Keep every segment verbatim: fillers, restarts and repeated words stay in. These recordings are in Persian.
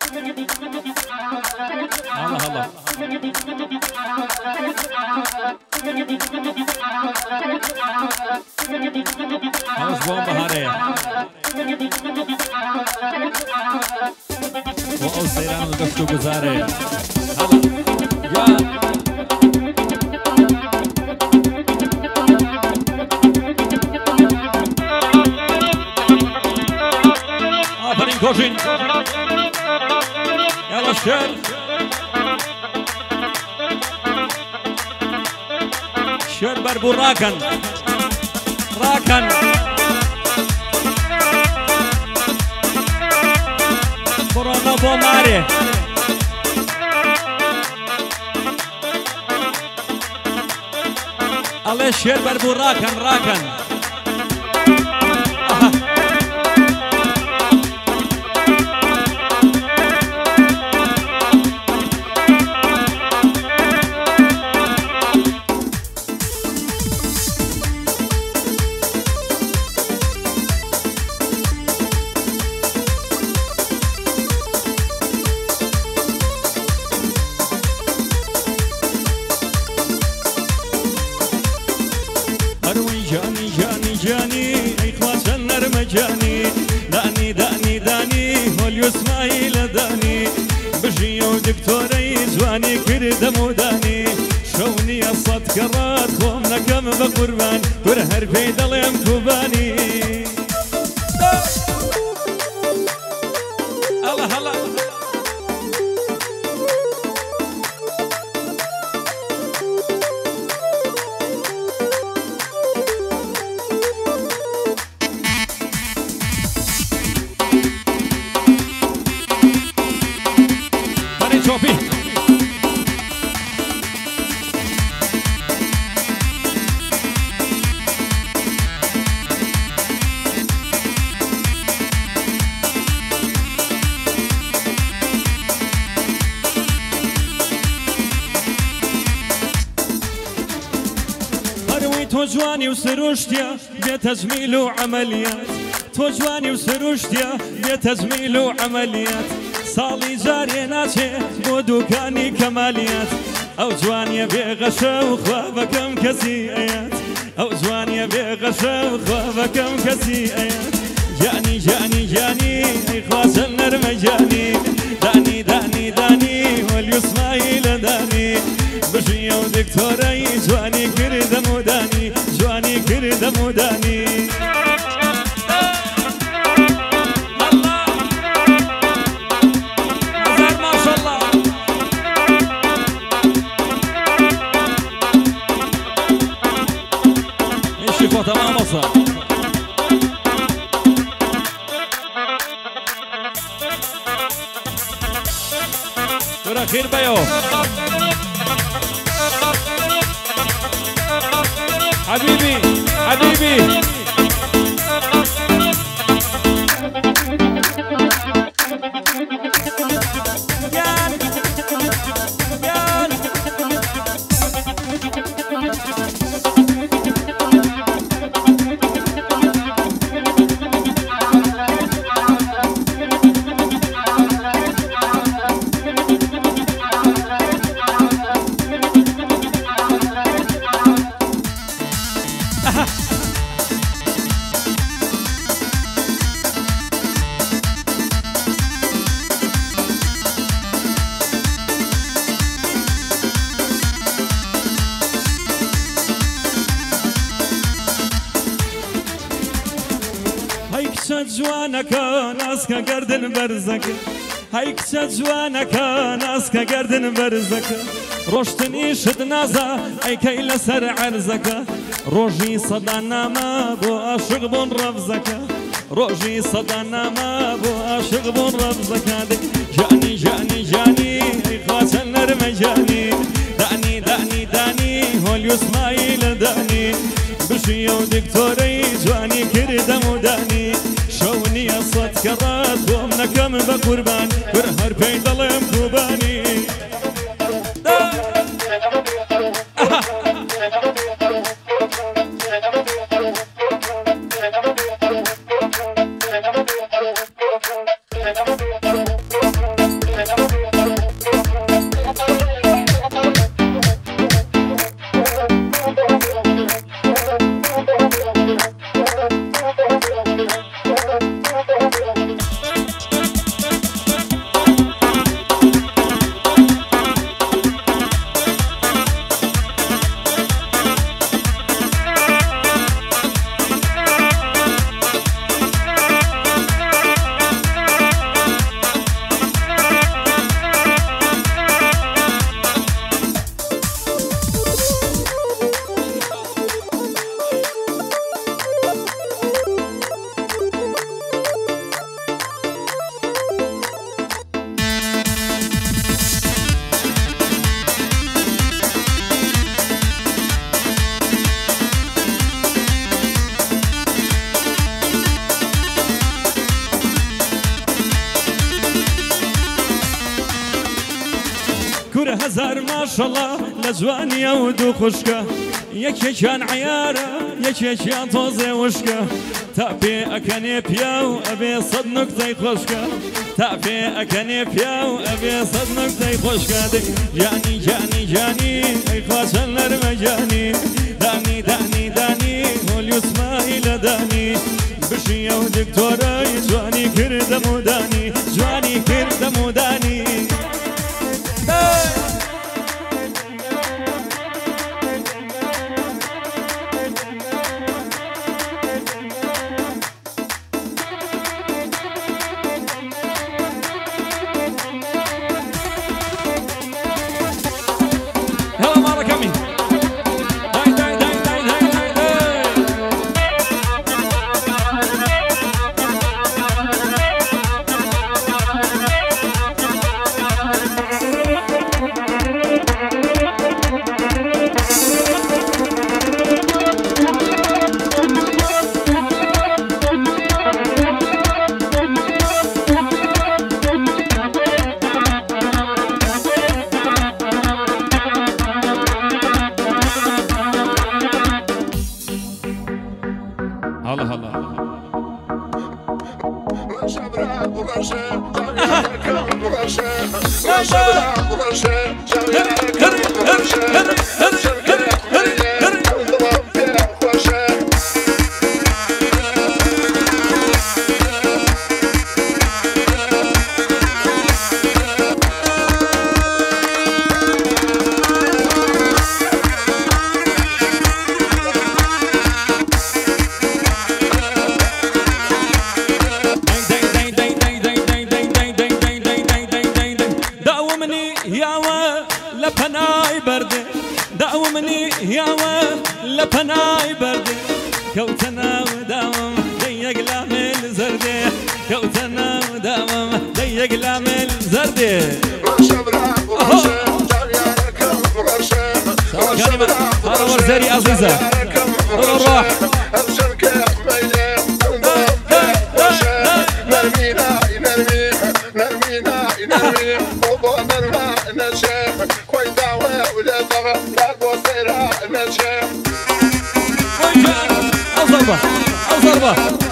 الله الله خلاص بوم بهارية وأو سيران القفتو قزارية هلا يا آفرين كوشين يلا الشير شير بربو راكن راكن برونا بوماري الله شير بربو راكن راكن داني داني داني هوليو اسماعيل داني بجي ودكتوري زواني كردم وداني شوني الصد كرات خومنا كم بقربان ورهر في ضليم كوباني الله الله شوفي هروي توجواني وسروشتيا بيت تجميل وعمليات توجواني وسروشتيا بيت تجميل وعمليات صالي جاري ناشي بو دوكاني كماليات او جوانيا بغشا وخوابكم كسيئات او جوانيا بغشا وخوابكم كسيئات جاني جاني جاني اخواس النرمى جاني داني داني داني واليسماعيل داني بجي ودكتوري جواني كردم وداني جواني كردم وداني تمام وصل ترى خير بيو حبيبي حبيبي جوانك ناسك قردن برزك هيك جوانك ناسك قردن برزك روشتني شد نازا اي كي لسر عرزك روجي صدانا ما بو عاشق بون رفزك روجي صدانا ما بو عاشق بون رفزك جاني جاني جاني اي خاصن نرمى جاني داني داني داني هوليو اسماعيل داني بشي ودكتوري جواني كردم وداني شوني الصد كرات ومنا كم بقربان ورهر بين ضليم كوباني هزار ما شاء الله لجواني ودو خشكة يكي كان عيارة يكي كان توزي وشكة تابي أكني بياو أبي صد نكتي خشكة تابي أكني بياو أبي صد نكتي خشكة جاني جاني جاني أي خاشن لرمجاني داني داني داني هوليو اسماعيل داني بشي او دكتوري جواني كرد موداني جواني كرد موداني هلا مرة كمي هلا هلا لپنای برده داومني ياوا لپنای برده كوتنا وداوم ديق لامل زرده كوتنا وداوم ديق لامل زرده هذا ورزري عزيزة روح نرمينا نرمي نرمينا نرمي وبنرمى نشيخ خوي دعوة ولا ضغى لا بوصيرها نشيخ أضربة أضربة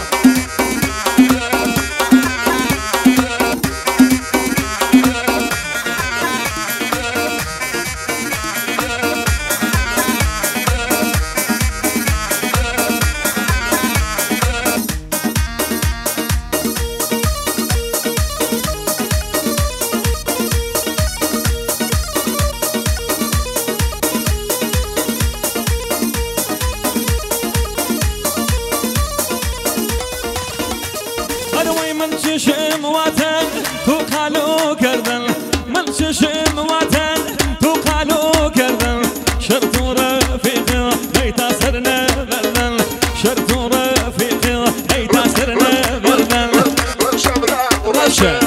من چشم وطن تو قالو کردن من چشم وطن تو قالو کردن شرط و رفیق ای تاثر نبردن شرط و رفیق ای تاثر نبردن رشه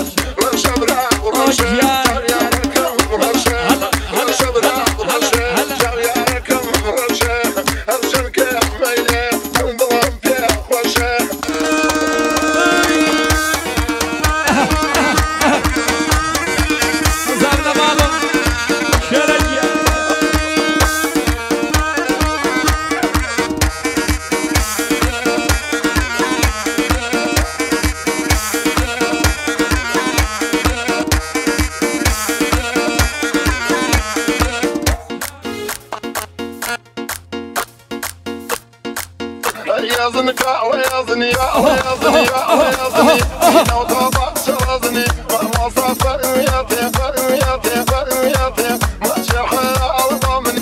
يازني ويازني ويازني ويازني لو توضعت شرزني ما صفر وياتي وياتي وياتي ما شرح أرضامني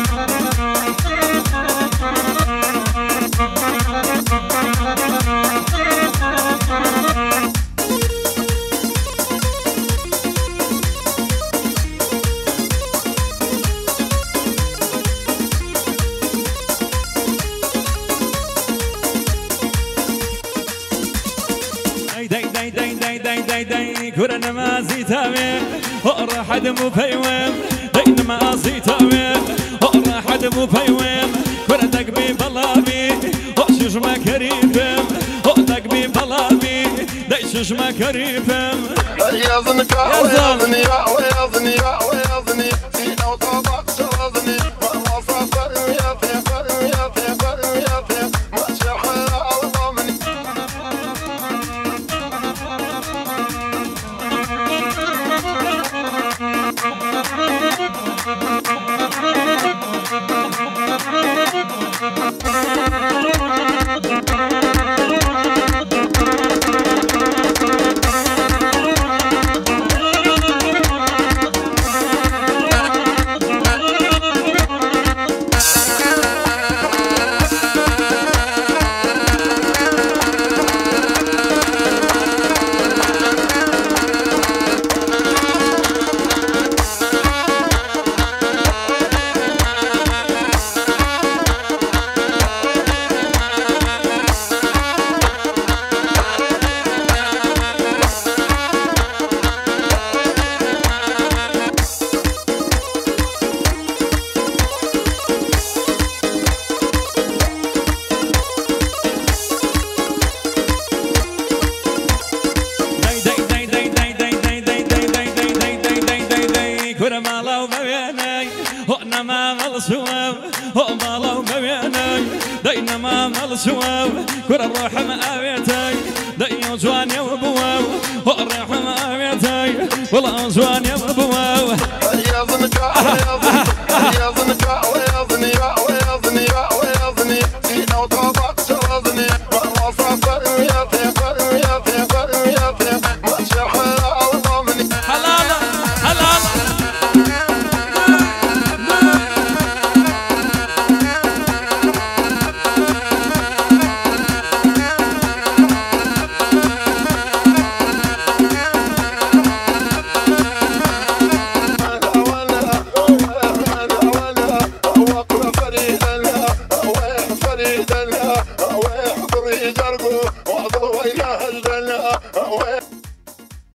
داي داي داي داي داي داي كورنا ما زيتامي اقرا حد مو فيوم داي ما زيتامي اقرا حد مو فيوم كورتك بي بلابي اقشش ما كريفم اقتك بي بلابي دايشش ما كريفم يازنك ويازني ويازني ويازني مال سواب هو مالو مبيناي دينما مال سواب كل الروح مأبيتاي ديو جوان يا وبواو هو الروح مأبيتاي والله جوان يا وبواو يا ظنكا يا ظنكا يا ظنيا ويا ظنيا ويا ظني سينا وطابق شرزني وصفر يا ثقر يا ثقر يا ثقر مشح وضمني حلال حلال فريدا ويح فريدا ويح فريدا